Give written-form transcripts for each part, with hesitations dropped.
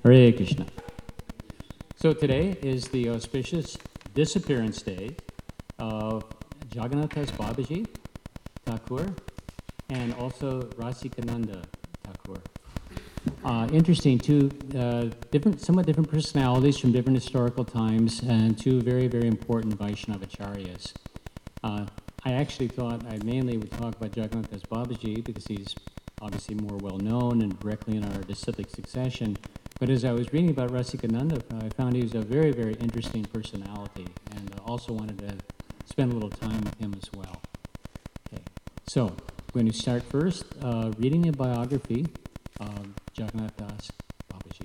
Hare Krishna. So today is the auspicious disappearance day of Jagannath Das Babaji Thakur and also Rasikananda Thakur. Interesting, two somewhat different personalities from different historical times and two very, very important Vaishnava acharyas. I actually thought I mainly would talk about Jagannath Das Babaji because he's obviously more well-known and directly in our disciplic succession. But as I was reading about Rasikananda, I found he was a very, very interesting personality, and also wanted to spend a little time with him as well. Okay, so we're going to start first reading the biography of Jagannath Das Babaji.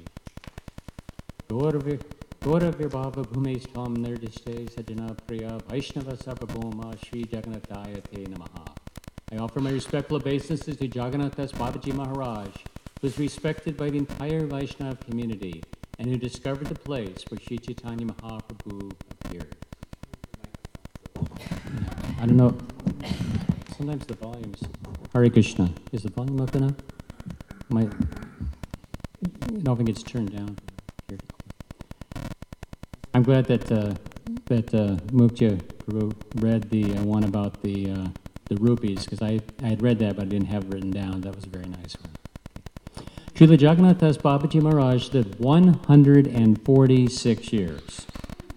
Gaurav Bhava Bhumes Tam Nirdiste Sajana Priya Vaishnava Sarvabhoma Sri Jagannathaya Te Namaha. I offer my respectful obeisances to Jagannath Das Babaji Maharaj, who is respected by the entire Vaishnava community and who discovered the place where Sri Chaitanya Mahaprabhu appeared. I don't know, sometimes the volume's... Hare Krishna. Is the volume up enough? I don't think it's turned down. Here. I'm glad that Mukhya read the one about the rupees, because I had read that, but I didn't have it written down. That was a very nice one. Srila Jagannath Das Babaji Maharaj lived 146 years.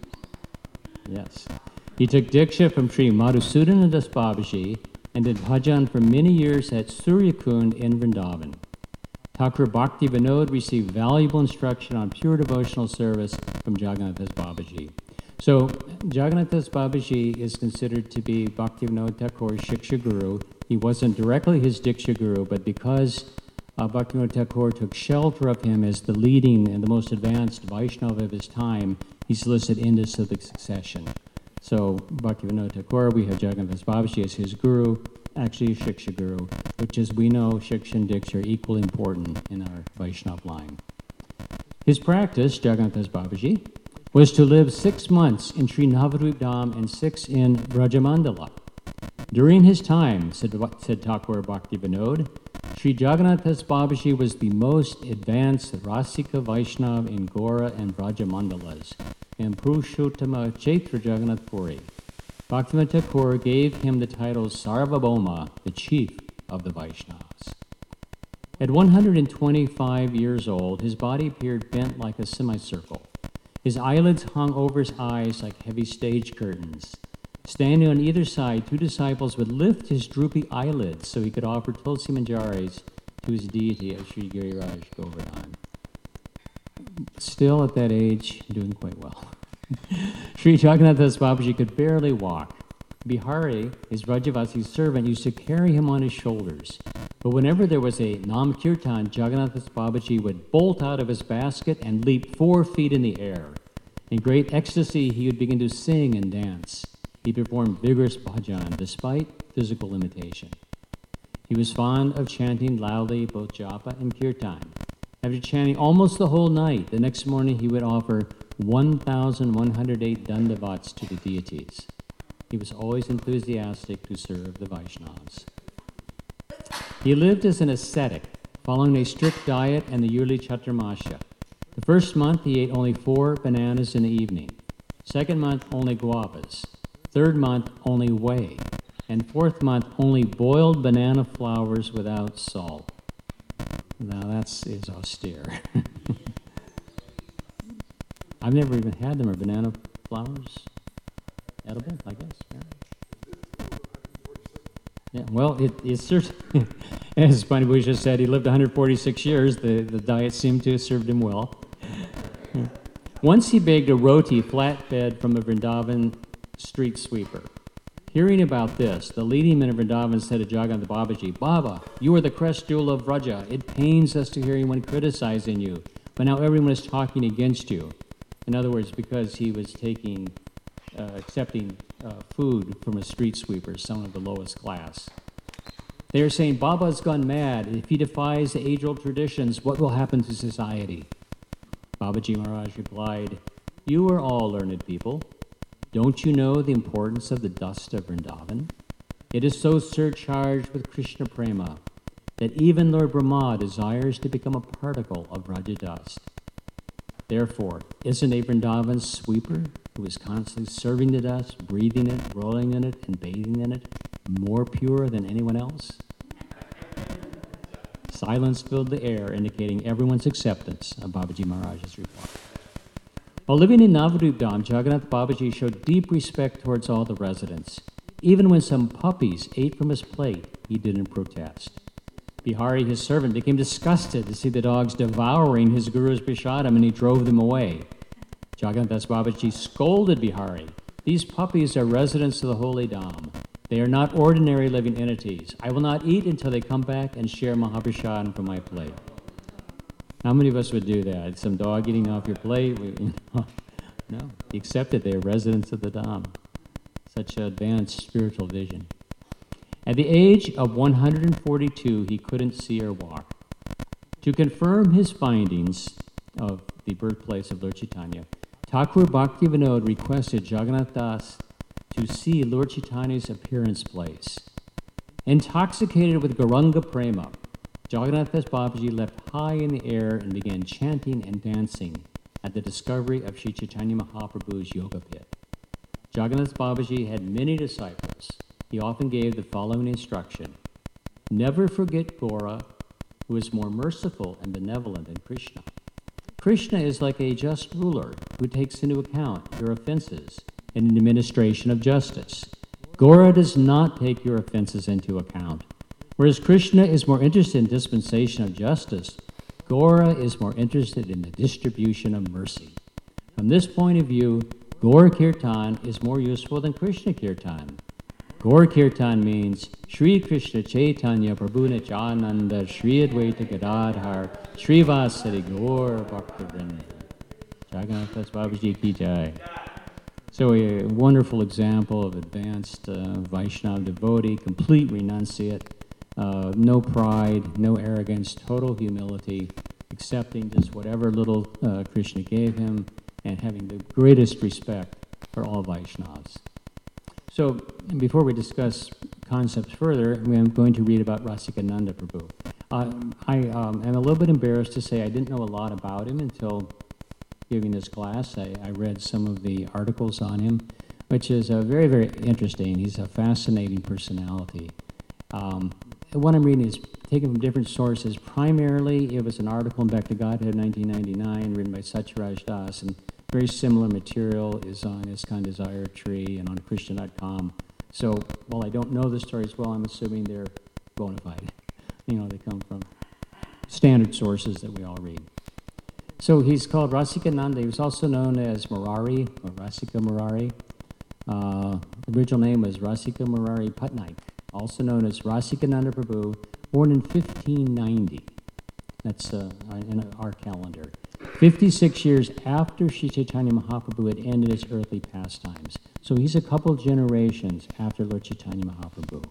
Yes. He took Diksha from Sri Madhusudana Das Babaji and did bhajan for many years at Suryakund in Vrindavan. Thakur Bhakti Vinod received valuable instruction on pure devotional service from Jagannath Das Babaji. So, Jagannath Das Babaji is considered to be Bhakti Vinod Thakur's Shiksha Guru. He wasn't directly his Diksha Guru, but because Bhakti Vinod Thakur took shelter of him as the leading and the most advanced Vaishnava of his time, he solicited into civic succession. So, Bhakti Vinod Thakur, we have Jagannath Das Babaji as his guru, actually a Shiksha Guru, which, as we know, Shiksha and Diksha are equally important in our Vaishnava line. His practice, Jagannath Das Babaji, was to live 6 months in Sri Navadvip Dham and 6 in Vrajamandala. During his time, said Thakur Bhakti Vinod, Sri Jagannath Das Babaji was the most advanced Rasika Vaishnava in Gora and Vrajamandalas, and Purushottama Chaitra Jagannath Puri. Bhaktivinoda Thakur gave him the title Sarvabhauma, the chief of the Vaishnavas. At 125 years old, his body appeared bent like a semicircle. His eyelids hung over his eyes like heavy stage curtains. Standing on either side, 2 disciples would lift his droopy eyelids so he could offer tulsi manjaris to his deity as Sri Giriraj Govardhan. Still at that age, doing quite well. Sri Jagannath Das Babaji could barely walk. Bihari, his Rajavasi servant, used to carry him on his shoulders. But whenever there was a Nam Kirtan, Jagannath Das Babaji would bolt out of his basket and leap 4 feet in the air. In great ecstasy, he would begin to sing and dance. He performed vigorous bhajan despite physical limitation. He was fond of chanting loudly both japa and kirtan. After chanting almost the whole night, the next morning he would offer 1,108 dandavats to the deities. He was always enthusiastic to serve the Vaishnavas. He lived as an ascetic, following a strict diet and the yearly Chaturmasya. The first month he ate only 4 bananas in the evening. Second month, only guavas. Third month, only whey. And fourth month, only boiled banana flowers without salt. Now that is austere. I've never even had them. Are banana flowers edible, I guess? Yeah, well, it's certainly, as Pani Bhuja said, he lived 146 years. The diet seemed to have served him well. Once he begged a roti flatbed from a Vrindavan street sweeper. Hearing about this, the leading men of Vrindavan said to Jagannath Babaji, "Baba, you are the crest jewel of Vraja. It pains us to hear anyone criticizing you, but now everyone is talking against you." In other words, because he was accepting food from a street sweeper, someone of the lowest class. They are saying, "Baba has gone mad. If he defies the age-old traditions, what will happen to society?" Babaji Maharaj replied, "You are all learned people. Don't you know the importance of the dust of Vrindavan? It is so surcharged with Krishna Prema that even Lord Brahma desires to become a particle of Raja dust. Therefore, isn't a Vrindavan sweeper who is constantly serving the dust, breathing it, rolling in it, and bathing in it, more pure than anyone else? Silence filled the air, indicating everyone's acceptance of Babaji Maharaj's reply. While living in Navadvip Dham, Jagannath Babaji showed deep respect towards all the residents. Even when some puppies ate from his plate, he didn't protest. Bihari, his servant, became disgusted to see the dogs devouring his guru's prashadam, and he drove them away. Jagannath Babaji scolded Bihari. These puppies are residents of the holy Dham. They are not ordinary living entities. I will not eat until they come back and share Mahaprashadam from my plate. How many of us would do that? Some dog eating off your plate? No, he accepted they are residents of the Dham. Such advanced spiritual vision. At the age of 142, he couldn't see or walk. To confirm his findings of the birthplace of Lord Chaitanya, Thakur Bhaktivinoda requested Jagannath Das to see Lord Chaitanya's appearance place. Intoxicated with Gauranga Prema, Jagannath Das Babaji leapt high in the air and began chanting and dancing at the discovery of Sri Chaitanya Mahaprabhu's yoga pit. Jagannath Babaji had many disciples. He often gave the following instruction: never forget Gaura, who is more merciful and benevolent than Krishna. Krishna is like a just ruler who takes into account your offenses in an administration of justice. Gaura does not take your offenses into account. Whereas Krishna is more interested in dispensation of justice, Gaura is more interested in the distribution of mercy. From this point of view, Gaura Kirtan is more useful than Krishna Kirtan. Gaura Kirtan means Sri Krishna Chaitanya Prabhu Nityananda Sri Advaita Gadadhar Srivasari Gaur Bhaktivinoda. Jagannath Das Babaji Ki Jai. So a wonderful example of advanced Vaishnava devotee, complete renunciate, no pride, no arrogance, total humility, accepting just whatever little Krishna gave him, and having the greatest respect for all Vaishnavas. So before we discuss concepts further, I'm going to read about Rasikananda Prabhu. I am a little bit embarrassed to say I didn't know a lot about him until giving this class. I read some of the articles on him, which is very, very interesting. He's a fascinating personality. What I'm reading is taken from different sources. Primarily, it was an article in Back to Godhead 1999 written by Satyaraj Das, and very similar material is on ISKCON Desire Tree and on Krishna.com. So while I don't know the stories well, I'm assuming they're bona fide. They come from standard sources that we all read. So he's called Rasikananda. He was also known as Murari, or Rasika Murari. The original name was Rasika Murari Patnaik, also known as Rasikananda Prabhu, born in 1590. That's in our calendar. 56 years after Sri Chaitanya Mahaprabhu had ended his earthly pastimes. So he's a couple generations after Lord Chaitanya Mahaprabhu.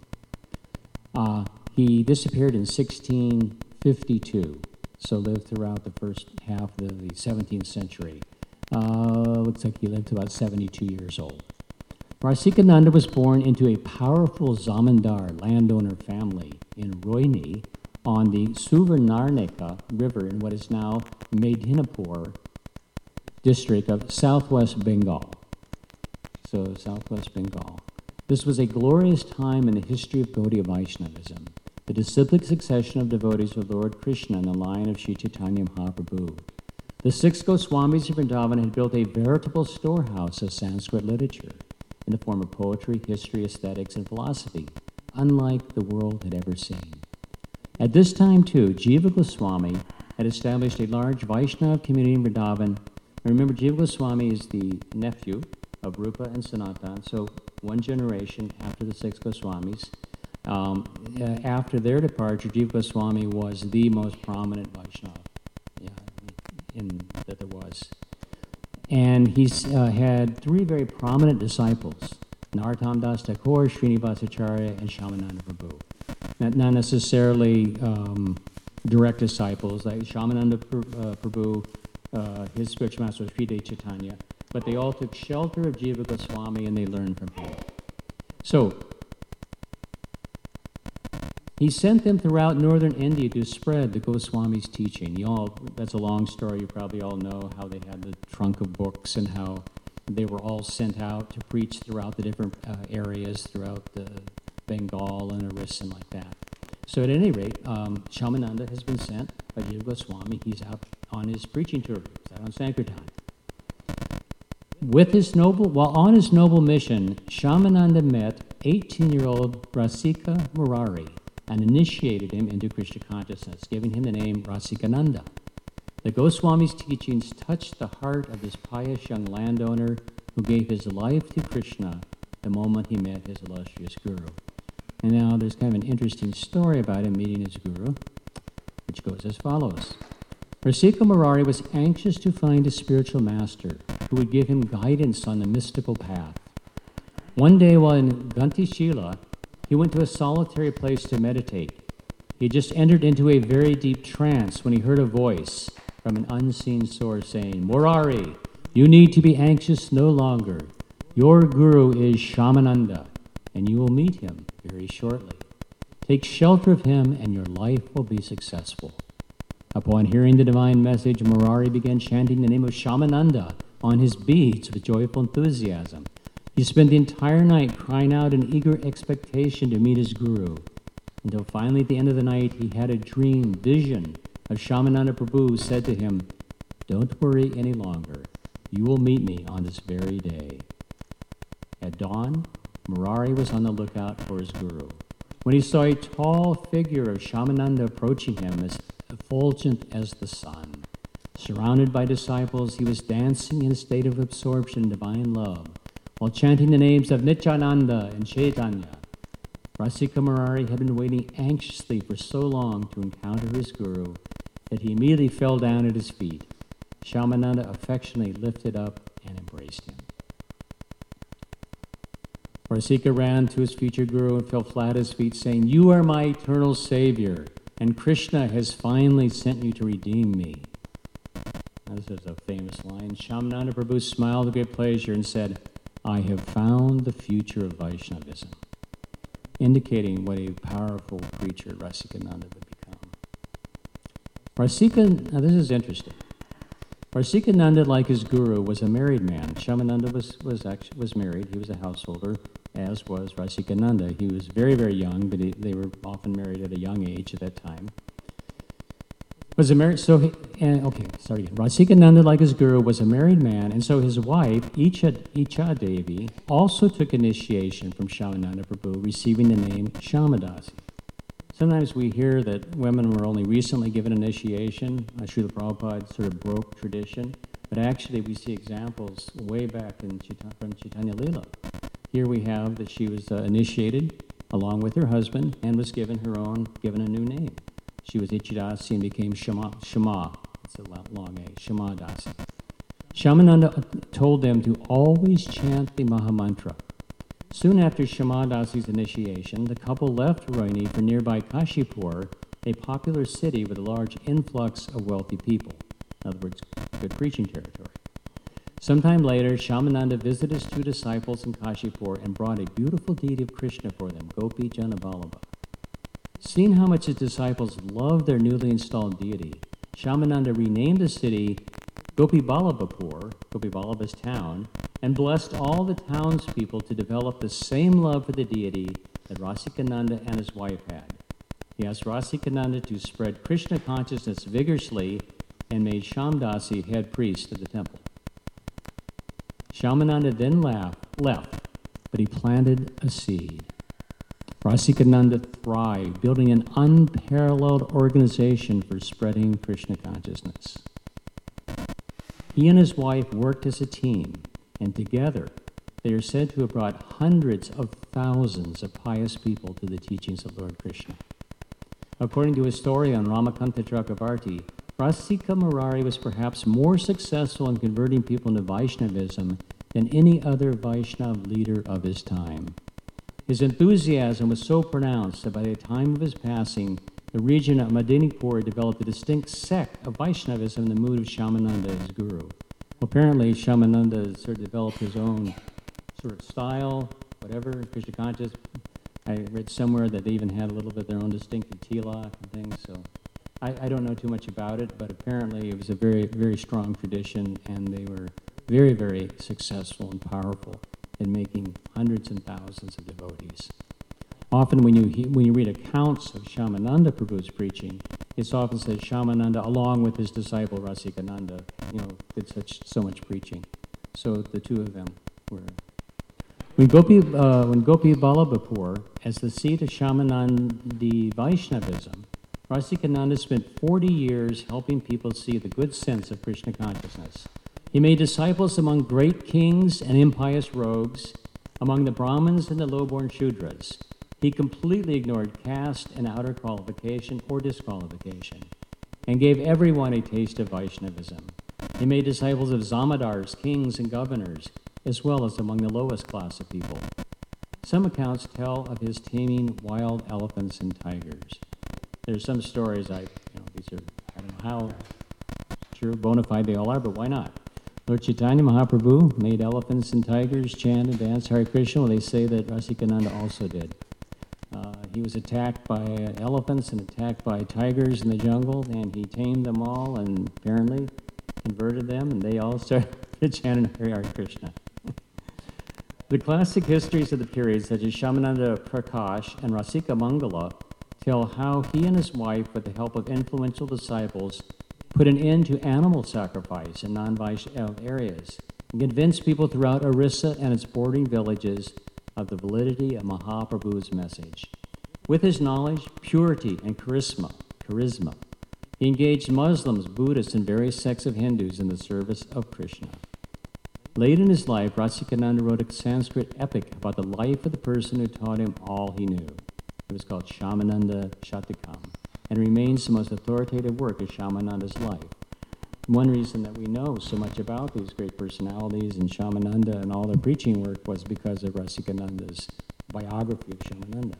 He disappeared in 1652, so lived throughout the first half of the 17th century. Looks like he lived to about 72 years old. Rasikananda was born into a powerful zamindar landowner family in Rohini on the Suvarnarnika River in what is now Medinapur district of southwest Bengal. So southwest Bengal. This was a glorious time in the history of Gaudiya Vaishnavism, the disciplic succession of devotees of Lord Krishna in the line of Sri Chaitanya Mahaprabhu. The six Goswamis of Vrindavan had built a veritable storehouse of Sanskrit literature in the form of poetry, history, aesthetics, and philosophy, unlike the world had ever seen. At this time, too, Jiva Goswami had established a large Vaishnava community in Vrindavan. And remember, Jiva Goswami is the nephew of Rupa and Sanatan, so one generation after the six Goswamis. After their departure, Jiva Goswami was the most prominent Vaishnava that there was. And he's had three very prominent disciples, Narottam Das Thakur, Srinivasacharya, and Shyamananda Prabhu. Not necessarily direct disciples, like Shyamananda Prabhu, his spiritual master was Sridhar Chaitanya, but they all took shelter of Jiva Goswami and they learned from him. So, He sent them throughout northern India to spread the Goswami's teaching. That's a long story. You probably all know how they had the trunk of books and how they were all sent out to preach throughout the different areas throughout Bengal and Orissa and like that. So at any rate, Shyamananda has been sent by Jiva Goswami. He's out on his preaching tour. He's out on Sankirtan. While on his noble mission, Shyamananda met 18-year-old Rasika Murari and initiated him into Krishna consciousness, giving him the name Rasikananda. The Goswami's teachings touched the heart of this pious young landowner who gave his life to Krishna the moment he met his illustrious guru. And now there's kind of an interesting story about him meeting his guru, which goes as follows. Rasika Murari was anxious to find a spiritual master who would give him guidance on the mystical path. One day while in Gantishila, he went to a solitary place to meditate. He had just entered into a very deep trance when he heard a voice from an unseen source saying, "Murari, you need to be anxious no longer. Your guru is Shyamananda, and you will meet him very shortly. Take shelter of him, and your life will be successful." Upon hearing the divine message, Murari began chanting the name of Shyamananda on his beads with joyful enthusiasm. He spent the entire night crying out in eager expectation to meet his guru, until finally at the end of the night he had a vision of Shyamananda Prabhu who said to him, "Don't worry any longer. You will meet me on this very day." At dawn, Murari was on the lookout for his guru. When he saw a tall figure of Shyamananda approaching him as effulgent as the sun, surrounded by disciples, he was dancing in a state of absorption in divine love, while chanting the names of Nityananda and Chaitanya. Rasika Murari had been waiting anxiously for so long to encounter his guru that he immediately fell down at his feet. Shyamananda affectionately lifted up and embraced him. Rasika ran to his future guru and fell flat at his feet, saying, "You are my eternal savior, and Krishna has finally sent you to redeem me." Now, this is a famous line. Shyamananda Prabhu smiled with great pleasure and said, "I have found the future of Vaishnavism," indicating what a powerful preacher Rasikananda would become. Now this is interesting. Rasikananda, like his guru, was a married man. Shyamananda was married. He was a householder, as was Rasikananda. He was very, very young, but they were often married at a young age at that time. Rasikananda, like his guru, was a married man, and so his wife, Icha Devi, also took initiation from Shyamananda Prabhu, receiving the name Shyamadasi. Sometimes we hear that women were only recently given initiation. Srila Prabhupada sort of broke tradition, but actually we see examples way back from Chaitanya Lila. Here we have that she was initiated along with her husband and was given a new name. She was Ichidasi and became Shama. It's a long A, Shamadasi. Shyamananda told them to always chant the Mahamantra. Soon after Shamadasi's initiation, the couple left Rohini for nearby Kashipur, a popular city with a large influx of wealthy people. In other words, good preaching territory. Sometime later, Shyamananda visited his two disciples in Kashipur and brought a beautiful deity of Krishna for them, Gopi Janaballabha. Seeing how much his disciples loved their newly installed deity, Shyamananda renamed the city Gopi Ballabhapur, Gopi Ballabha's town, and blessed all the townspeople to develop the same love for the deity that Rasikananda and his wife had. He asked Rasikananda to spread Krishna consciousness vigorously and made Shyamdasi head priest of the temple. Shyamananda then left, but he planted a seed. Rasikananda thrived, building an unparalleled organization for spreading Krishna consciousness. He and his wife worked as a team, and together they are said to have brought hundreds of thousands of pious people to the teachings of Lord Krishna. According to historian Ramakanta Chakravarti, Rasika Murari was perhaps more successful in converting people into Vaishnavism than any other Vaishnava leader of his time. His enthusiasm was so pronounced that by the time of his passing, the region of Medinipur developed a distinct sect of Vaishnavism in the mood of Shyamananda, his guru. Apparently, Shyamananda sort of developed his own sort of style, whatever, Krishna conscious, I read somewhere that they even had a little bit of their own distinctive tilak and things, so I don't know too much about it, but apparently it was a very, very strong tradition, and they were very, very successful and powerful in making hundreds and thousands of devotees. Often when you read accounts of Shyamananda Prabhu's preaching, it's often said Shyamananda, along with his disciple Rasikananda, did so much preaching. So the two of them were. When Gopi Ballabhapur, as the seat of Shyamanandi Vaishnavism, Rasikananda spent 40 years helping people see the good sense of Krishna consciousness. He made disciples among great kings and impious rogues, among the Brahmins and the low-born Shudras. He completely ignored caste and outer qualification or disqualification, and gave everyone a taste of Vaishnavism. He made disciples of Zamadars, kings, and governors, as well as among the lowest class of people. Some accounts tell of his taming wild elephants and tigers. There's some stories, these are, I don't know how sure bona fide they all are, but why not? Lord Chaitanya Mahaprabhu made elephants and tigers chant and dance Hare Krishna. Well, they say that Rasikananda also did. He was attacked by elephants and attacked by tigers in the jungle, and he tamed them all and apparently converted them, and they all started chanting Hare Krishna. The classic histories of the period, such as Shyamananda Prakash and Rasika Mangala, tell how he and his wife, with the help of influential disciples, put an end to animal sacrifice in non-Vaishnava areas and convinced people throughout Orissa and its bordering villages of the validity of Mahaprabhu's message. With his knowledge, purity, and charisma, he engaged Muslims, Buddhists, and various sects of Hindus in the service of Krishna. Late in his life, Rasikananda wrote a Sanskrit epic about the life of the person who taught him all he knew. It was called Shyamananda Shatakam, and remains the most authoritative work of Shyamananda's life. One reason that we know so much about these great personalities and Shyamananda and all their preaching work was because of Rasikananda's biography of Shyamananda.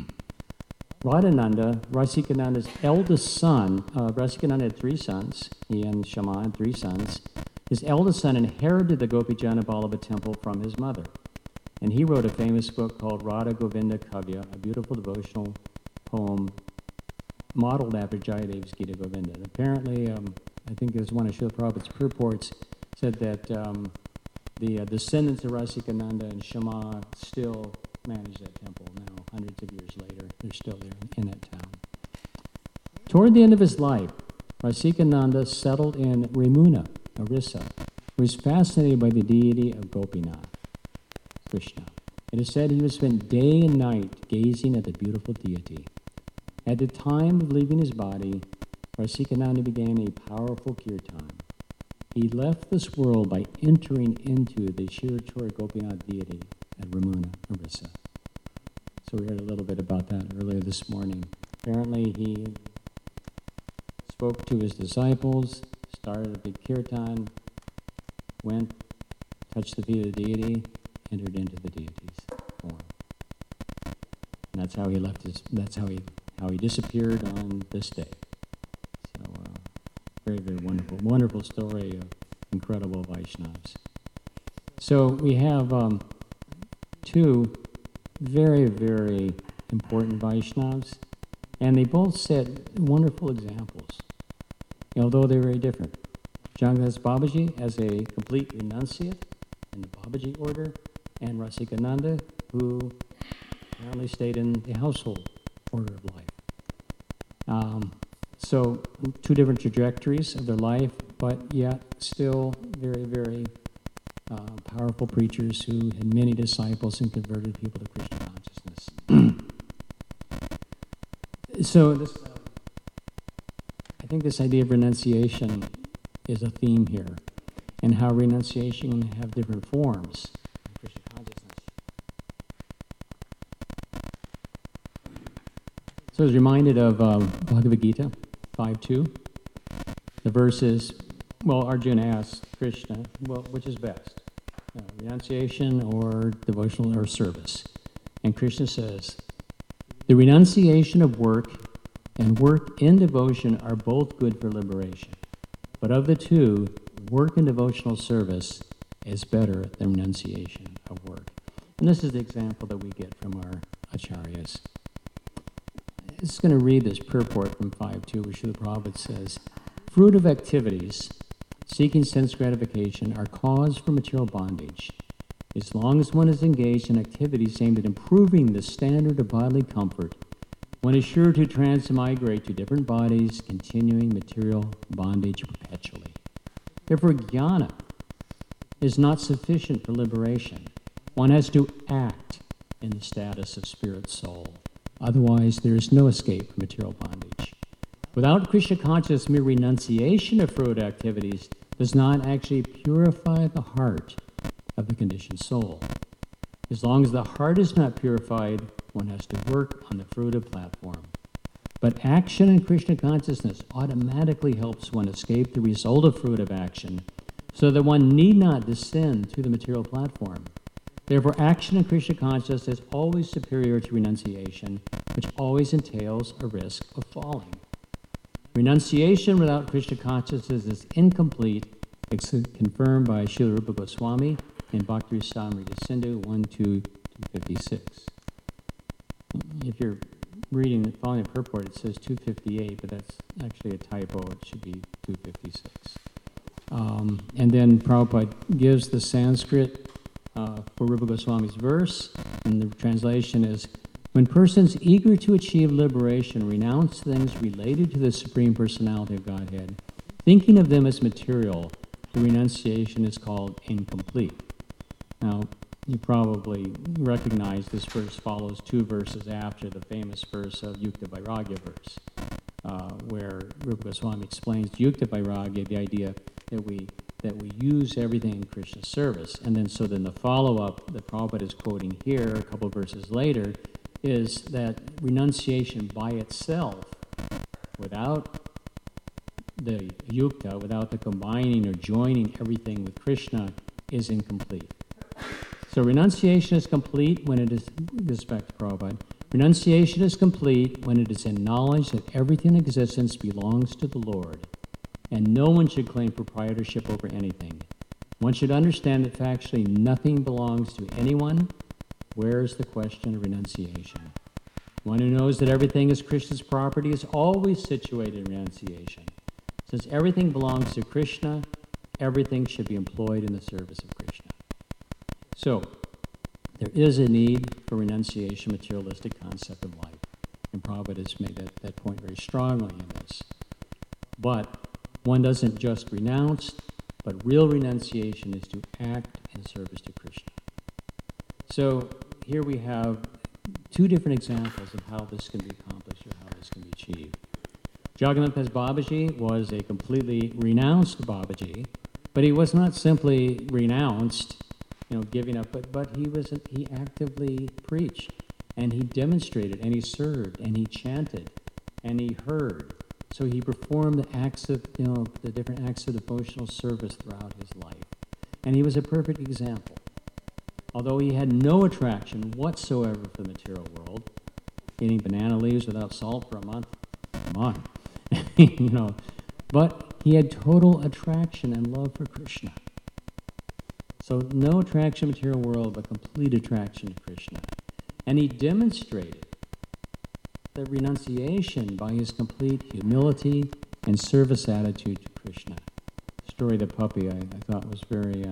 Radhananda, Rasikananda's eldest son, Rasikananda had 3 sons, he and Shyaman had 3 sons. His eldest son inherited the Gopijana Vallabha temple from his mother, and he wrote a famous book called Radha Govinda Kavya, a beautiful devotional poem modeled after Jayadeva's Gita Govinda. And apparently, I think there's one of Srila Prabhupada's purports said that the descendants of Rasikananda and Shama still manage that temple now, hundreds of years later. They're still there in that town. Toward the end of his life, Rasikananda settled in Ramuna, Orissa, who was fascinated by the deity of Gopinath, Krishna. It is said he would spend day and night gazing at the beautiful deity. At the time of leaving his body, Rasikananda began a powerful kirtan. He left this world by entering into the Shirachora Gopinath deity at Ramuna, Orissa. So we heard a little bit about that earlier this morning. Apparently he spoke to his disciples, started a big kirtan, went, touched the feet of the deity, entered into the deity's form. And that's how he left that's how he disappeared on this day. So very, very wonderful, wonderful story of incredible Vaishnavas. So we have 2 very, very important Vaishnavas, and they both set wonderful examples, although they're very different. Jagadas Babaji as a complete renunciate in the Babaji order, and Rasikananda, who apparently stayed in the household order of life. So 2 different trajectories of their life, but yet still very, very powerful preachers who had many disciples and converted people to Krishna consciousness. So this, I think this idea of renunciation is a theme here, and how renunciation can have different forms in Krishna consciousness. So I was reminded of Bhagavad Gita 5.2. The verse is, well, Arjuna asks Krishna, well, which is best? Renunciation or devotional or service? And Krishna says, the renunciation of work and work in devotion are both good for liberation. But of the 2, work and devotional service is better than renunciation of work. And this is the example that we get from our Acharyas. I'm just going to read this purport from 5.2, where Srila Prabhupada says, fruit of activities seeking sense gratification are cause for material bondage. As long as one is engaged in activities aimed at improving the standard of bodily comfort, one is sure to transmigrate to different bodies, continuing material bondage perpetually. Therefore, jnana is not sufficient for liberation. One has to act in the status of spirit soul. Otherwise, there is no escape from material bondage. Without Krishna consciousness, mere renunciation of fruit activities does not actually purify the heart of the conditioned soul. As long as the heart is not purified, one has to work on the fruitive platform. But action in Krishna consciousness automatically helps one escape the result of fruitive action, so that one need not descend to the material platform. Therefore, action in Krishna consciousness is always superior to renunciation, which always entails a risk of falling. Renunciation without Krishna consciousness is incomplete, confirmed by Srila Rupa Goswami in Bhakti Rasamrita Sindhu 1.2.256. If you're reading, following the purport, it says 258, but that's actually a typo. It should be 256. And then Prabhupada gives the Sanskrit for Rupa Goswami's verse, and the translation is, when persons eager to achieve liberation renounce things related to the Supreme Personality of Godhead, thinking of them as material, the renunciation is called incomplete. Now, you probably recognize this verse follows two verses after the famous verse of Yukta Vairagya verse, where Rupa Goswami explains Yukta Vairagya, the idea that we use everything in Krishna's service. And then the follow-up that Prabhupada is quoting here, a couple of verses later, is that renunciation by itself, without the yukta, without the combining or joining everything with Krishna, is incomplete. So renunciation is complete when it is, this back to Prabhupada, renunciation is complete when it is in knowledge that everything in existence belongs to the Lord, and no one should claim proprietorship over anything. One should understand that factually nothing belongs to anyone. Where is the question of renunciation? One who knows that everything is Krishna's property is always situated in renunciation. Since everything belongs to Krishna, everything should be employed in the service of Krishna. So, there is a need for renunciation, materialistic concept of life. And Prabhupada has made that point very strongly in this. But one doesn't just renounce, but real renunciation is to act in service to Krishna. So here we have two different examples of how this can be accomplished or how this can be achieved. Jagannath Das Babaji was a completely renounced Babaji, but he was not simply renounced, giving up, but he actively preached, and he demonstrated, and he served, and he chanted, and he heard. So he performed the acts of, the different acts of devotional service throughout his life. And he was a perfect example. Although he had no attraction whatsoever for the material world, eating banana leaves without salt for a month, come on, but he had total attraction and love for Krishna. So no attraction to the material world, but complete attraction to Krishna. And he demonstrated the renunciation by his complete humility and service attitude to Krishna. The story of the puppy I thought was very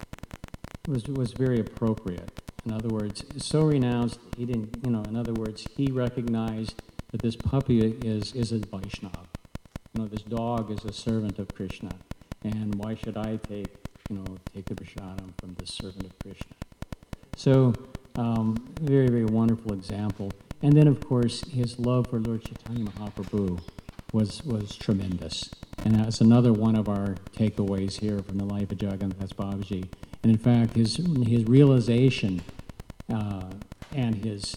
was very appropriate. In other words, so renounced, he didn't, in other words, he recognized that this puppy is a Vaishnava. This dog is a servant of Krishna, and why should I take the prasadam from this servant of Krishna? So, very, very wonderful example. And then, of course, his love for Lord Chaitanya Mahaprabhu was tremendous. And that's another one of our takeaways here from the life of Jagannath Das Babaji. And in fact, his realization and his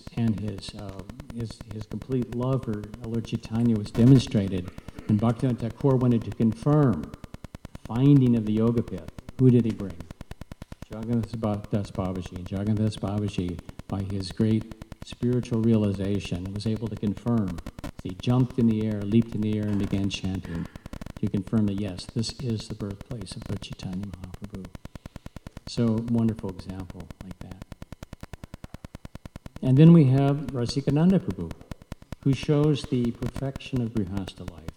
complete love for Lord Chaitanya was demonstrated. And Bhaktivinoda Thakur wanted to confirm finding of the Yoga Pith. Who did he bring? Jagannath Das Babaji. And Jagannath Das Babaji, by his great spiritual realization, was able to confirm. He jumped in the air, leaped in the air, and began chanting to confirm that, yes, this is the birthplace of Lord Chaitanya Mahaprabhu. So, wonderful example like that. And then we have Rasikananda Prabhu, who shows the perfection of Grihastha life.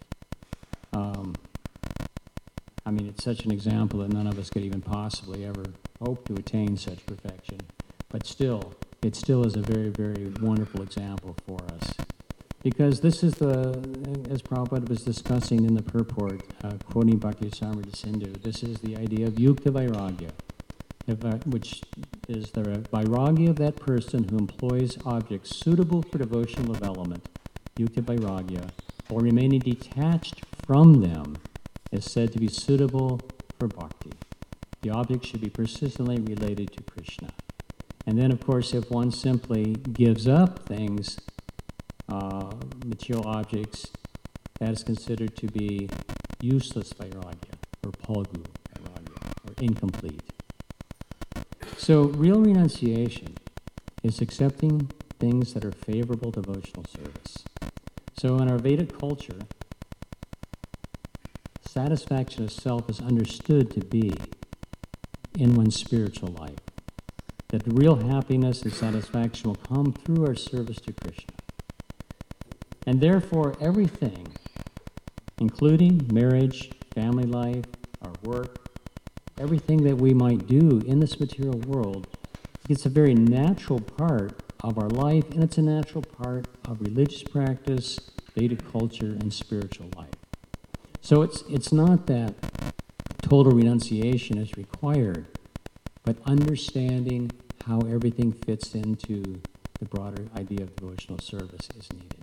I mean, it's such an example that none of us could even possibly ever hope to attain such perfection. But still, it still is a very, very wonderful example for us. Because this is as Prabhupada was discussing in the purport, quoting Bhakti-rasamrita Sindhu, this is the idea of yukta vairagya, which is the vairagya of that person who employs objects suitable for devotional development, yukta vairagya, or remaining detached from them, is said to be suitable for bhakti. The object should be persistently related to Krishna. And then, of course, if one simply gives up things, material objects, that is considered to be useless vairagya, or palgu vairagya, or incomplete. So real renunciation is accepting things that are favorable devotional service. So in our Vedic culture, satisfaction of self is understood to be in one's spiritual life. That real happiness and satisfaction will come through our service to Krishna. And therefore, everything, including marriage, family life, our work, everything that we might do in this material world, it's a very natural part of our life, and it's a natural part of religious practice, Vedic culture, and spiritual life. So it's not that total renunciation is required, but understanding how everything fits into the broader idea of devotional service is needed.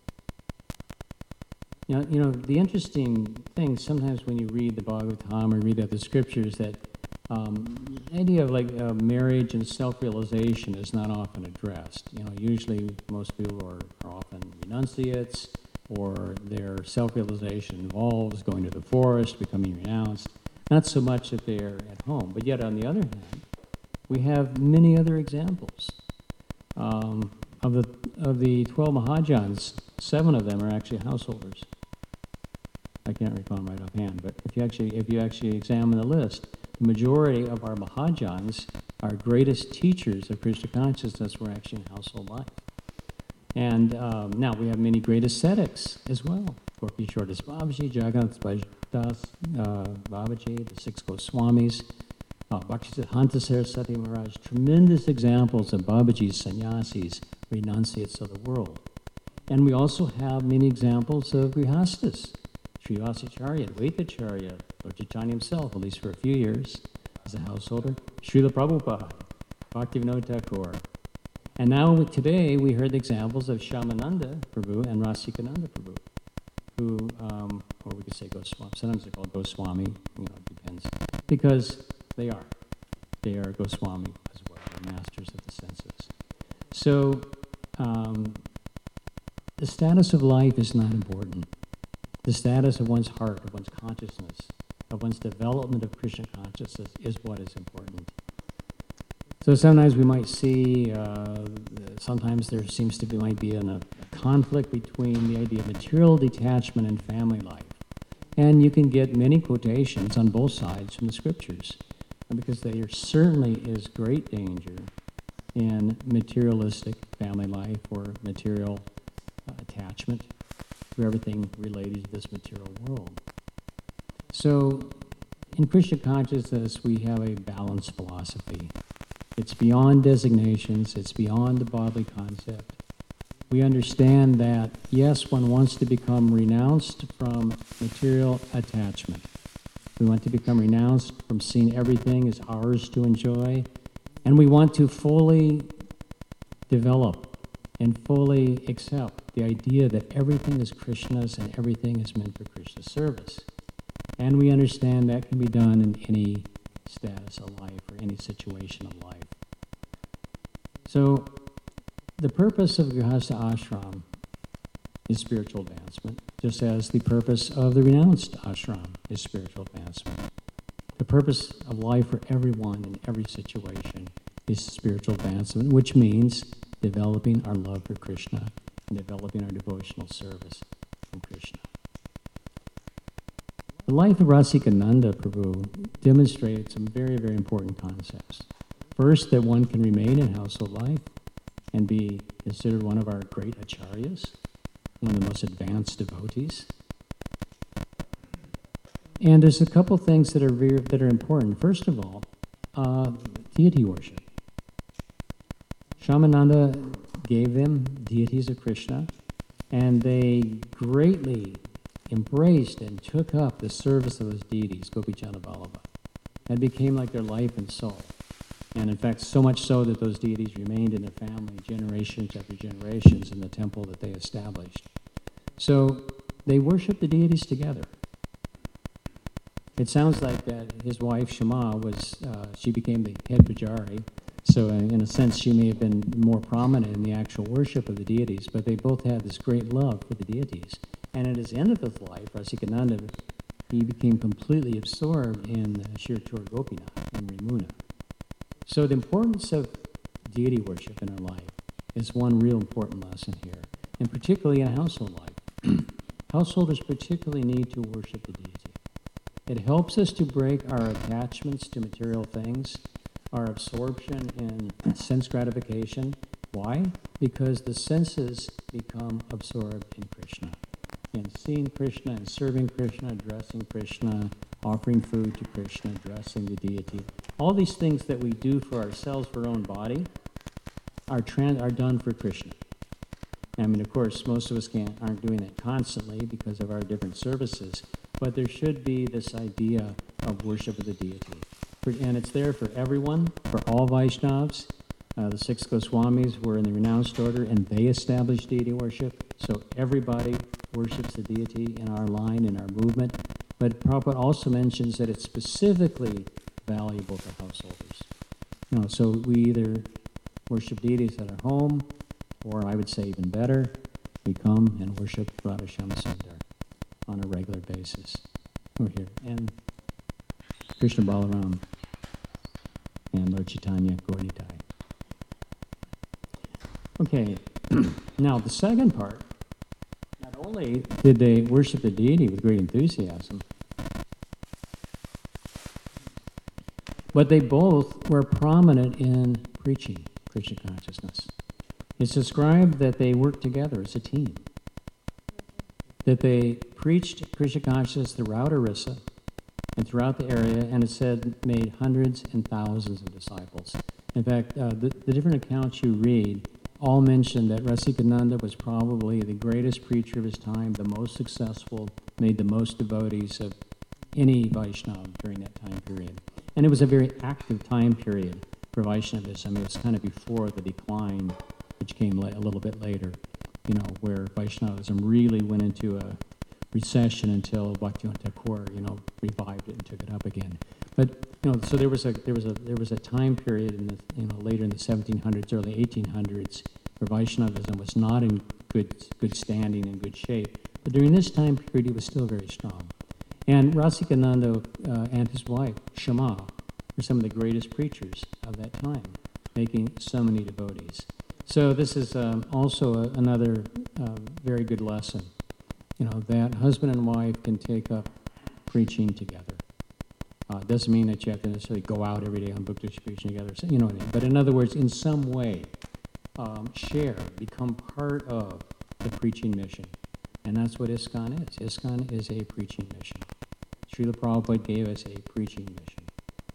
You know, the interesting thing sometimes when you read the Bhagavatam or read other scriptures, that the idea of marriage and self-realization is not often addressed. You know, usually most people are often renunciates, or their self-realization involves going to the forest, becoming renounced. Not so much that they're at home, but yet on the other hand, we have many other examples. Of the 12 Mahajans, 7 of them are actually householders. I can't recall them right offhand, but if you actually examine the list, the majority of our Mahajans, our greatest teachers of Krishna consciousness, were actually in household life. And now we have many great ascetics as well. Gorkishore Das Babaji, Jagannath Das Babaji, the 6 Goswamis, Bhaktisiddhanta Saraswati Maharaj, tremendous examples of Babaji's sannyasis, renunciates of the world. And we also have many examples of grihastas. Srivasacharya, Advaitacharya, Lord Chaitanya himself, at least for a few years, as a householder. Srila Prabhupada, Bhaktivinoda Thakur. And now today we heard examples of Shyamananda Prabhu and Rasikananda Prabhu, who, or we could say Goswami, sometimes they're called Goswami, it depends, because they are Goswami as well, the masters of the senses. So the status of life is not important. The status of one's heart, of one's consciousness, of one's development of Krishna consciousness is what is important. So sometimes we might see, sometimes there might be a conflict between the idea of material detachment and family life. And you can get many quotations on both sides from the scriptures, because there certainly is great danger in materialistic family life or material attachment to everything related to this material world. So in Krishna consciousness, we have a balanced philosophy. It's beyond designations, it's beyond the bodily concept. We understand that, yes, one wants to become renounced from material attachment. We want to become renounced from seeing everything as ours to enjoy, and we want to fully develop and fully accept the idea that everything is Krishna's and everything is meant for Krishna's service. And we understand that can be done in any status of life or any situation of life. So the purpose of Grihastha ashram is spiritual advancement, just as the purpose of the renounced ashram is spiritual advancement. The purpose of life for everyone in every situation is spiritual advancement, which means developing our love for Krishna and developing our devotional service from Krishna. The life of Rasikananda Prabhu demonstrated some very, very important concepts. First, that one can remain in household life, and be considered one of our great acharyas, one of the most advanced devotees. And there's a couple things that are important. First of all, deity worship. Shyamananda gave them deities of Krishna, and they greatly embraced and took up the service of those deities, Gopijana Vallabha, and became like their life and soul. And in fact, so much so that those deities remained in their family generations after generations in the temple that they established. So they worshiped the deities together. It sounds like that his wife, Shama, she became the head pujari. So in a sense, she may have been more prominent in the actual worship of the deities, but they both had this great love for the deities. And at his end of his life, Rasikananda, he became completely absorbed in Shirachur Gopinath and Ramuna. So the importance of deity worship in our life is one real important lesson here, and particularly in a household life. Householders particularly need to worship the deity. It helps us to break our attachments to material things, our absorption in sense gratification. Why? Because the senses become absorbed in Krishna. In seeing Krishna and serving Krishna, addressing Krishna, offering food to Krishna, addressing the deity. All these things that we do for ourselves, for our own body, are done for Krishna. I mean, of course, most of us aren't doing that constantly because of our different services, but there should be this idea of worship of the deity. And it's there for everyone, for all Vaishnavas. The six Goswamis were in the renounced order, and they established deity worship. So everybody worships the deity in our line, in our movement. But Prabhupada also mentions that it's specifically valuable to householders. So we either worship deities at our home, or I would say even better, we come and worship Radha Shyama-Sundar on a regular basis. We're here. And Krishna Balaram and Lord Chaitanya Gaura-Nitai. Okay, now the second part, not only did they worship the deity with great enthusiasm, but they both were prominent in preaching Krishna consciousness. It's described that they worked together as a team, that they preached Krishna consciousness throughout Orissa and throughout the area, and it said made hundreds and thousands of disciples. In fact, the different accounts you read all mention that Rasikananda was probably the greatest preacher of his time, the most successful, made the most devotees of any Vaishnava during that time period. And it was a very active time period for Vaishnavism. It was kind of before the decline, which came a little bit later, where Vaishnavism really went into a recession until Bhaktivinoda Thakur, revived it and took it up again. But so there was a time period in the later in the 1700s, early 1800s, where Vaishnavism was not in good standing and good shape. But during this time period, it was still very strong. And Rasikananda and his wife Shama were some of the greatest preachers of that time, making so many devotees. So this is also another very good lesson. That husband and wife can take up preaching together. It doesn't mean that you have to necessarily go out every day on book distribution together, you know what I mean? But in other words, in some way, share, become part of the preaching mission. And that's what ISKCON is. ISKCON is a preaching mission. Srila Prabhupada gave us a preaching mission.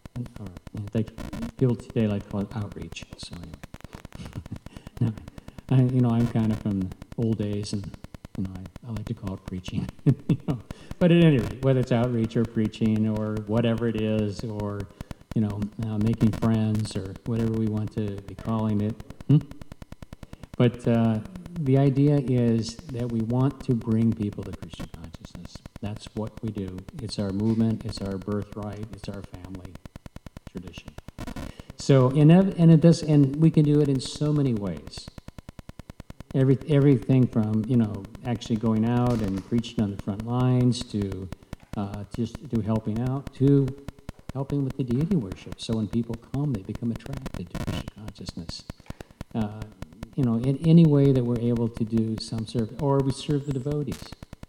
People today like to call it outreach. So anyway, I'm kind of from the old days, and I like to call it preaching. But at any rate, whether it's outreach or preaching or whatever it is, or making friends or whatever we want to be calling it. But the idea is that we want to bring people to Krishna consciousness. That's what we do. It's our movement. It's our birthright. It's our family tradition. So, and we can do it in so many ways. Everything from actually going out and preaching on the front lines to just to helping out to helping with the deity worship. So when people come, they become attracted to Krishna consciousness. In any way that we're able to do some service, or we serve the devotees.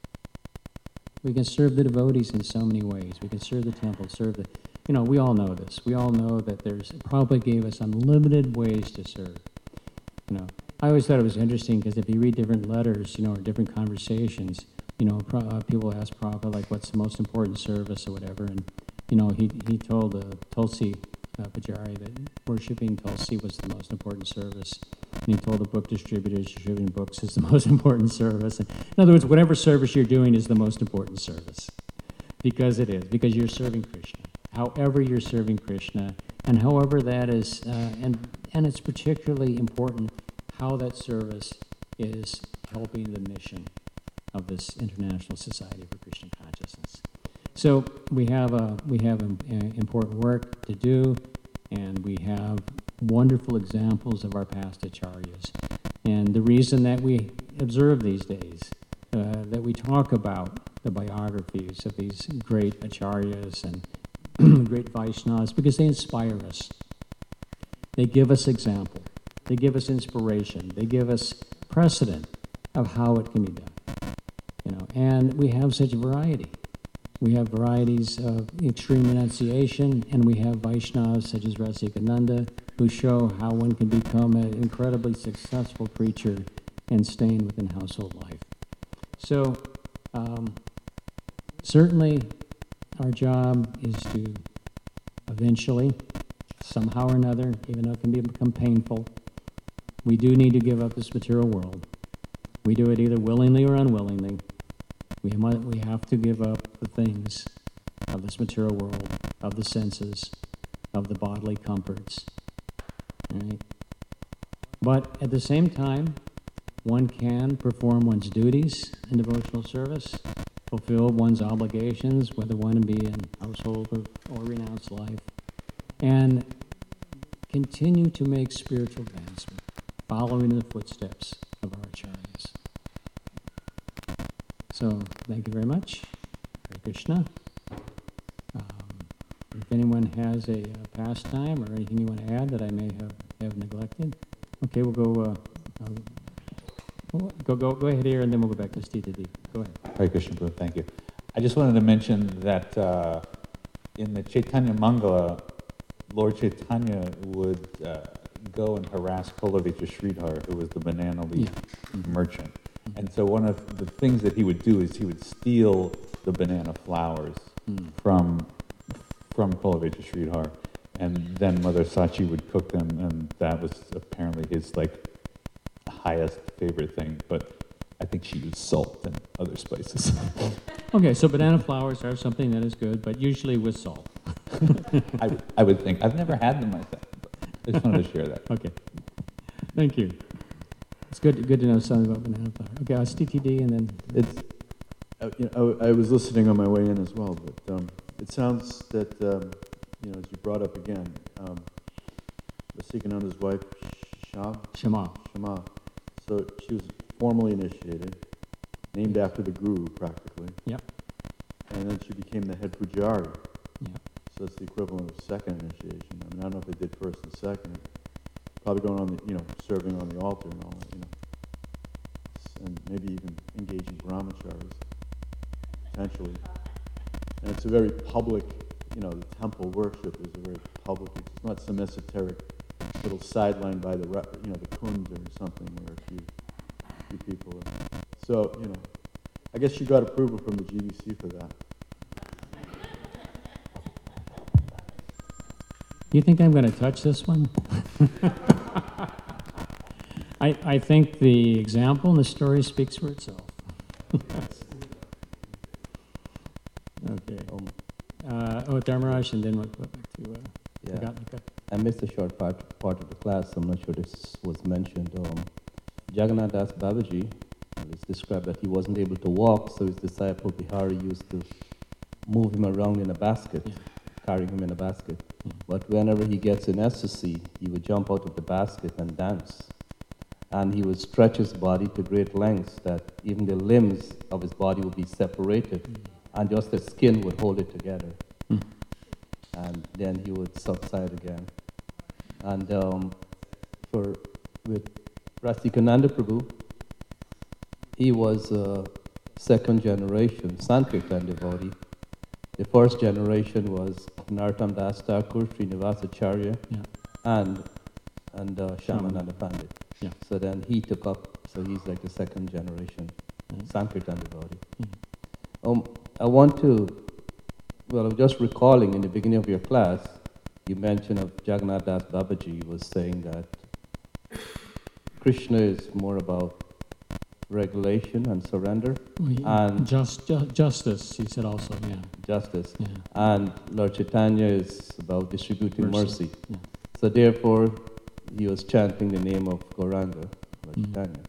We can serve the devotees in so many ways. We can serve the temple, we all know this. We all know that Prabhupada gave us unlimited ways to serve. I always thought it was interesting because if you read different letters, or different conversations, people ask Prabhupada, like, what's the most important service or whatever, and, he told Tulsi Pujari that worshiping Tulsi was the most important service. And he told the book distributors distributing books is the most important service. And in other words, whatever service you're doing is the most important service. Because it is, because you're serving Krishna. However you're serving Krishna, and however that is, and it's particularly important how that service is helping the mission of this International Society for Krishna Consciousness. So we have important work to do, and we have wonderful examples of our past acharyas. And the reason that we observe these days, that we talk about the biographies of these great acharyas and great Vaishnavas, because they inspire us. They give us example. They give us inspiration. They give us precedent of how it can be done. And we have such variety. We have varieties of extreme renunciation, and we have Vaishnavas such as Rasikananda, who show how one can become an incredibly successful preacher and staying within household life. So, certainly, our job is to eventually, somehow or another, even though it can become painful, we do need to give up this material world. We do it either willingly or unwillingly. We have to give up the things of this material world, of the senses, of the bodily comforts. Right? But at the same time, one can perform one's duties in devotional service, fulfill one's obligations, whether one be in household or renounced life, and continue to make spiritual advancement, following in the footsteps of our acharyas. So, thank you very much. Hare Krishna. If anyone has a pastime or anything you want to add that I may have neglected, okay, we'll go ahead here, and then we'll go back to Stita Deep. Go ahead. Hare Krishna, Prabhu, thank you. I just wanted to mention that in the Chaitanya Mangala, Lord Chaitanya would go and harass Polavitra Sridhar, who was the banana leaf merchant. And so one of the things that he would do is he would steal the banana flowers from Polavitra Sridhar, and then Mother Sachi would cook them, and that was apparently his highest favorite thing. But I think she used salt and other spices. Okay, so banana flowers are something that is good, but usually with salt. I would think. I've never had them myself, but I just wanted to share that. Okay, thank you. It's good to know something about banana flower. Okay, I'll TTD and then... I was listening on my way in as well, but it sounds that, as you brought up again, Rasikananda's wife, Shama. So she was formally initiated, named after the guru, practically. Yep. And then she became the head pujari. Yep. So it's the equivalent of second initiation. I don't know if they did first and second. Probably going on the, serving on the altar and all that, and maybe even engaging brahmacharis, potentially. And it's a very public, the temple worship is a very public, it's not some esoteric little sideline by the, the kund or something where a few people are. So, I guess she got approval from the GBC for that. You think I'm going to touch this one? I think the example and the story speaks for itself. Okay. Dharmaraj, and then we'll go back to Gatnika. I missed a short part of the class. I'm not sure this was mentioned. Jagannath Das Babaji, it's described that he wasn't able to walk, so his disciple Bihari used to move him around in a basket, carrying him in a basket. But whenever he gets in ecstasy, he would jump out of the basket and dance. And he would stretch his body to great lengths that even the limbs of his body would be separated, and just the skin would hold it together. And then he would subside again. And with Rasikananda Prabhu, he was a second generation Sankirtan devotee. The first generation was Narottam Das Thakur, Srinivasacharya, and Shyamananda Pandit. Yeah. So then he took up, so he's like the second generation Sankirtan devotee. I want to, well, I'm just recalling in the beginning of your class, you mentioned of Jagannath Das Babaji was saying that Krishna is more about regulation and surrender and Justice, he said also, yeah. justice. Yeah. And Lord Chaitanya is about distributing mercy. Yeah. So therefore, he was chanting the name of Gauranga, Lord Chaitanya.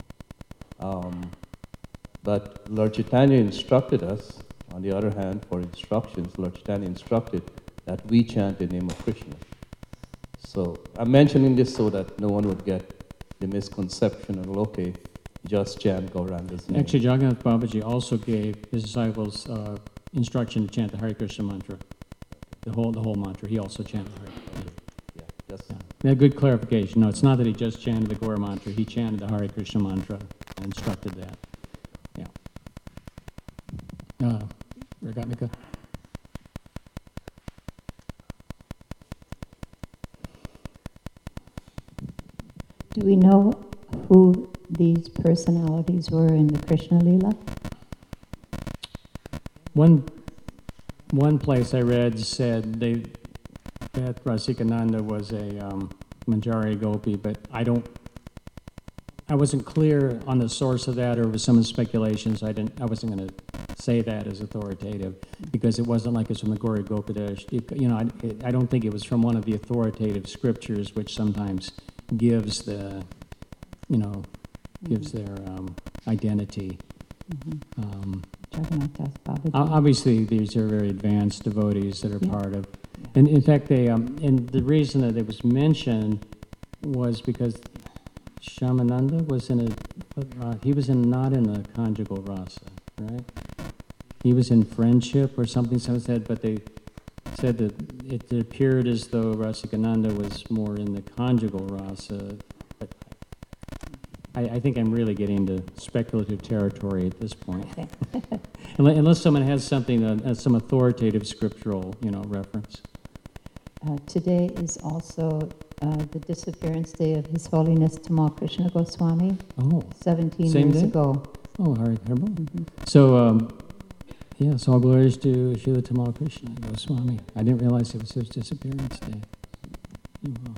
But Lord Chaitanya instructed us, on the other hand, for instructions, Lord Chaitanya instructed that we chant the name of Krishna. So I'm mentioning this so that no one would get the misconception of, okay, just chant Gauranga's name. Actually, Jagannath Babaji also gave his disciples instruction to chant the Hare Krishna mantra, the whole mantra. He also chanted Hare Krishna. Yeah, just Yeah, good clarification. No, it's not that he just chanted the Gaur mantra. He chanted the Hare Krishna mantra and instructed that. Yeah. Ragatmika? Do we know who these personalities were in the Krishna Lila? One place I read said that Rasikananda was a Manjari Gopi, but I wasn't clear on the source of that, or it was some speculations. I wasn't going to say that as authoritative because it wasn't like it's from the Gauri Gopadesh. I don't think it was from one of the authoritative scriptures, which sometimes gives their identity. Jagannath Das Babaji. Obviously, these are very advanced devotees that are part of, and in fact, and the reason that it was mentioned was because Shyamananda was not in a conjugal rasa, right? He was in friendship or something, some said, but they said that it appeared as though Rasikananda was more in the conjugal rasa. But I think I'm really getting to speculative territory at this point. Unless someone has something, some authoritative scriptural, reference. Today is also the disappearance day of His Holiness Tamal Krishna Goswami, Oh, 17 same years day? ago. oh, Hari Haribol. So, so all glories to Srila Tamal Krishna Goswami. I didn't realize it was his disappearance day. Oh, wow.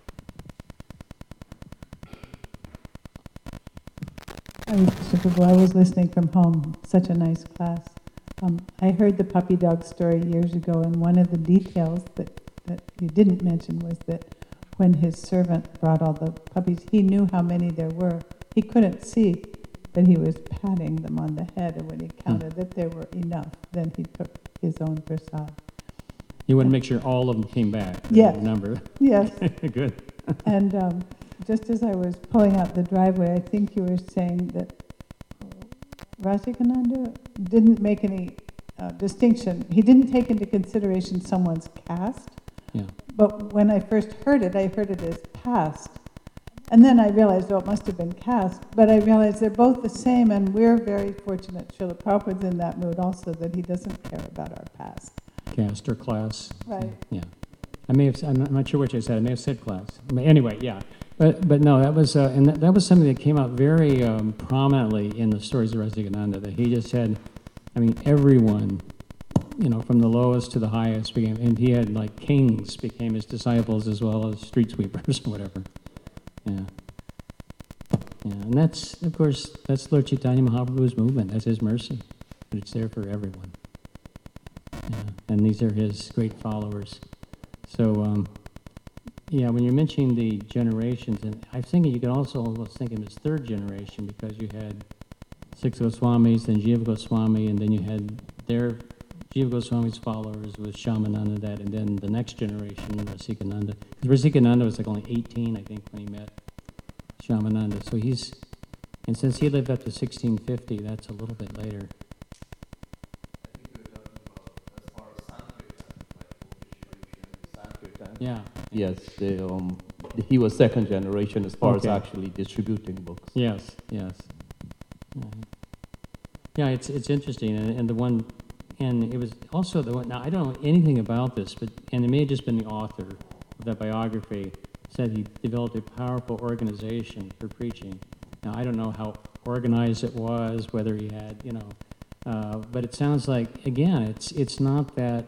I was listening from home. Such a nice class. I heard the puppy dog story years ago, and one of the details that you didn't mention was that when his servant brought all the puppies, he knew how many there were. He couldn't see, but he was patting them on the head, and when he counted that there were enough, then he took his own prasad. You want to make sure all of them came back. Yes. Number. Yes. Good. And just as I was pulling out the driveway, I think you were saying that Rasikananda didn't make any distinction. He didn't take into consideration someone's caste. Yeah. But when I first heard it as past. And then I realized, it must have been caste. But I realized they're both the same, and we're very fortunate. Srila Prabhupada's in that mood also, that he doesn't care about our past. Caste or class. Right. Yeah. I'm not sure which I said. I may have said class. Anyway, yeah. But no, that was, and that was something that came out very prominently in the stories of Rasikananda, that he just said, everyone, from the lowest to the highest became, and he had like kings became his disciples as well as street sweepers or whatever. Yeah. Yeah, and that's, of course, that's Lord Chaitanya Mahaprabhu's movement. That's his mercy. But it's there for everyone. Yeah. And these are his great followers. So, when you're mentioning the generations, and I was thinking you could also almost think of his third generation, because you had 6 Goswamis, then Jiva Goswami, and then you had their Jiva Goswami's followers with Shyamananda, and then the next generation, Rasikananda. Because Rasikananda was like only 18, I think, when he met Shyamananda. So and since he lived up to 1650, that's a little bit later. Yeah. Yes, he was second generation as far as Okay. actually distributing books. Yes. Yeah, it's interesting, and it was also the one. Now I don't know anything about this, and it may have just been the author of that biography said he developed a powerful organization for preaching. Now, I don't know how organized it was, whether he had, but it sounds like, again, it's not that,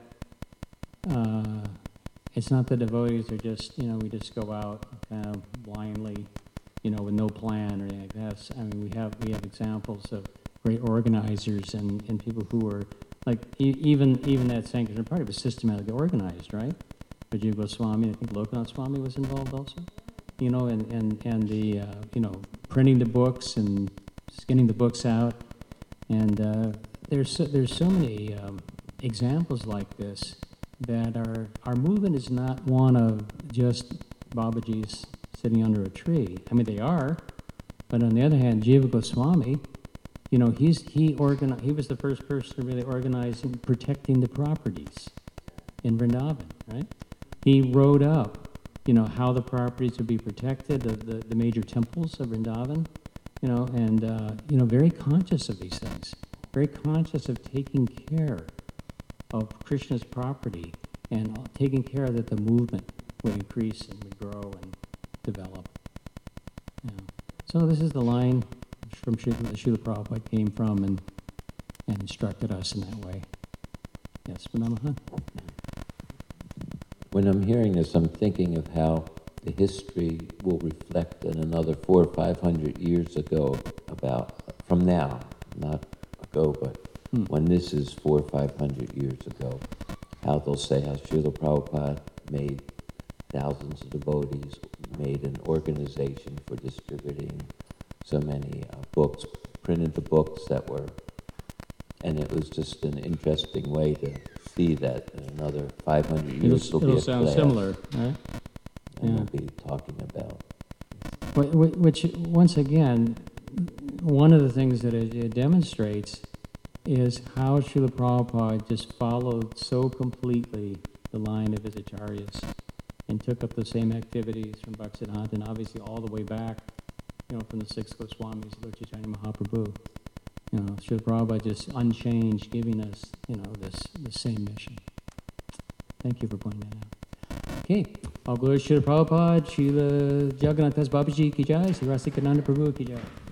it's not the devotees are just, we just go out kind of blindly, with no plan or anything like that. I mean, we have examples of great organizers and people who were, like, even that Sankirtan party was systematically organized, right? Rajiv Goswami, I think Lokanath Swami was involved also, and the, printing the books and getting the books out. And there's so many examples like this that our movement is not one of just Babaji's sitting under a tree. I mean, they are, but on the other hand, Jiva Goswami, he was the first person to really organize in protecting the properties in Vrindavan, right? He wrote up, how the properties would be protected, the major temples of Vrindavan, and very conscious of these things, very conscious of taking care of Krishna's property and taking care that the movement would increase and would grow and develop. Yeah. So this is the line from Srila Prabhupada came from and instructed us in that way. Yes, Manamahan. When I'm hearing this, I'm thinking of how the history will reflect in another 400 or 500 years ago from now, not ago, but when this is 400 or 500 years ago, how they'll say how Srila Prabhupada made thousands of devotees, made an organization for distributing so many books, printed the books that were, and it was just an interesting way to see that in another 500 years will be a sound class, similar, right? and we'll be talking about. Which, once again, one of the things that it demonstrates is how Srila Prabhupada just followed so completely the line of his acharyas and took up the same activities from Bhaktisiddhanta and obviously all the way back, from the six Goswamis, Lord Chaitanya Mahaprabhu. Srila Prabhupada just unchanged, giving us, the same mission. Thank you for pointing that out. Okay, all glory to Srila Prabhupada, Srila Jagannath Das Babaji ki jai, Sri Rasikananda Prabhu ki jai.